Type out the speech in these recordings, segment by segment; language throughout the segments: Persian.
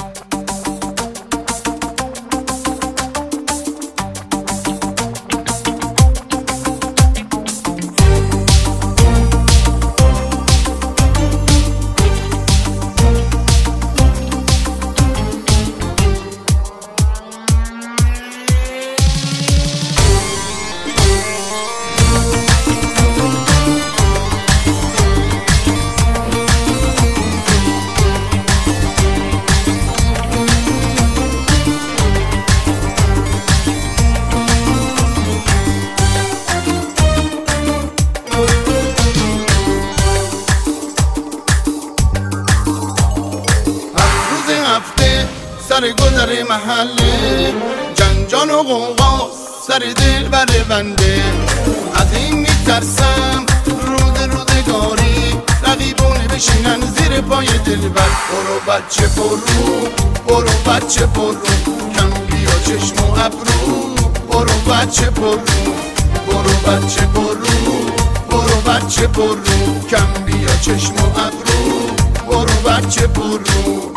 سر گذر محله جنجال و غوغا سر دل بر بنده. از این میترسم روزگاری رقیبونه بشینن زیر پای دلبر. برو بچه برو، برو بچه برو، کم بیا چشم و ابرو. برو بچه برو، برو بچه برو، برو بچه برو، کم بیا چشم و ابرو. برو بچه برو.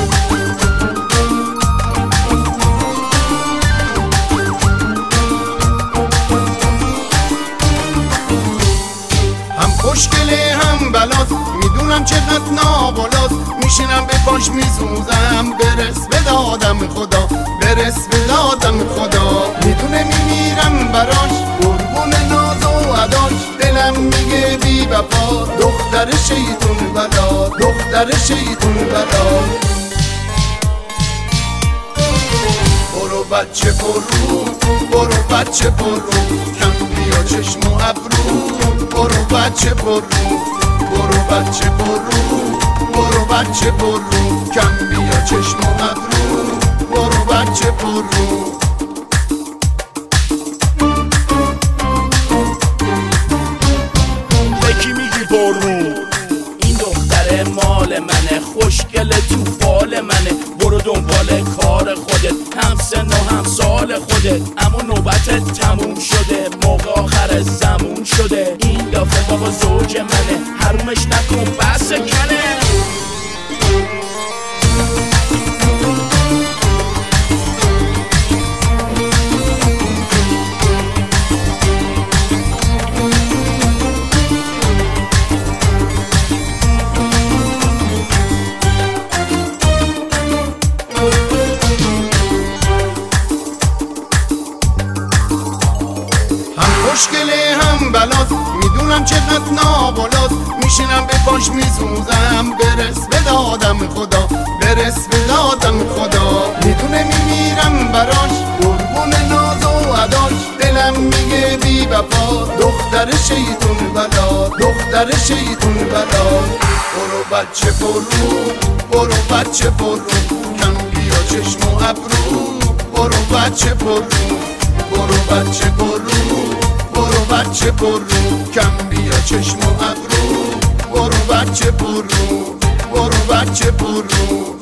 خوشگله هم بلاست، میدونم چقدر نابالاست. میشینم به پاش میسوزم، برس به دادم خدا، برس به دادم خدا. میدونه میمیرم براش، قربون ناز و عداش. دلم میگه بی وفا، دختر شیطون بلا، دختر شیطون بلا. برو بچه برو، برو بچه برو، کم بیا چشم و ابرو. برو بچه برو، برو بچه برو، برو بچه برو، کم بیا چشم و ابرو. برو بچه برو. بکی میگی برو، این دختر مال منه، خوشگل تو فال منه. برو دنبال کار خودت، هم سن و هم سال خودت. اما نوبتت تموم شده، موقع آخر زمون شده. این دفعه بابا زوج منه، حرومش نکن بس کنه. خوشگله هم بلاست، میدونم چقدر نابالاست. میشینم به پاش میسوزم، برس به دادم خدا، برس به دادم خدا. میدونه میمیرم براش، قربون ناز و عداش. دلم میگه بی وفا، دختر شیطون بلا، دختر شیطون بلا. برو بچه برو، برو بچه برو، کم بیا چشم و ابرو. برو بچه برو، برو بچه برو، برو بچه برو، کم بیا چشم و ابرو. برو بچه برو، برو بچه برو.